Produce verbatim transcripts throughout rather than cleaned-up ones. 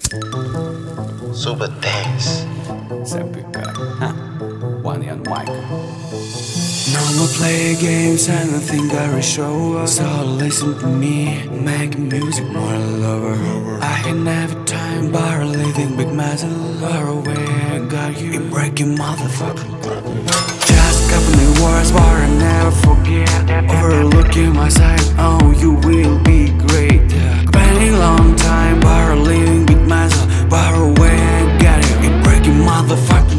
Super dance. Sempre cara. Huh. One and Michael. No more play games and I think I will show up. So listen to me, make music more lover. I can have time, but living big massive far away. I got you, you breaking motherfucker. Just a couple of words, but I never forget. Overlooking my side, oh, you will be great. Spending long time, but living big massive far away. I got you, you breaking motherfucking.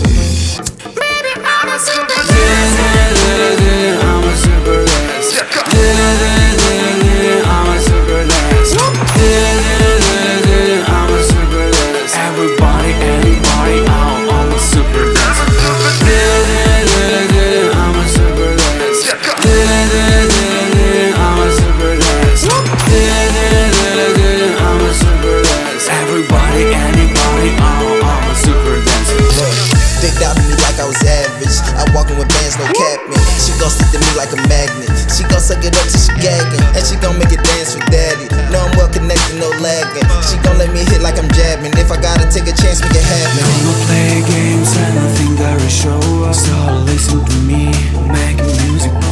I'm a super dance. I'm a super dance. I'm a super dance. I'm a super dance. Everybody, anybody, oh, I'm a super dance. I'm a super dance. I'm a super dance. I'm a super dance. Everybody, anybody, oh, I'm a super dance. They doubted me like I was average. I walkin' with bands, no capping. She gon' stick to me like a magnet. She gon' suck it up till she gagging. And she gon' make it dance for daddy. Know I'm well connected, no lagging. She gon' let me hit like I'm jabbing. If I gotta take a chance, make it happen. No more play games and I think I will show up. So listen to me, make music.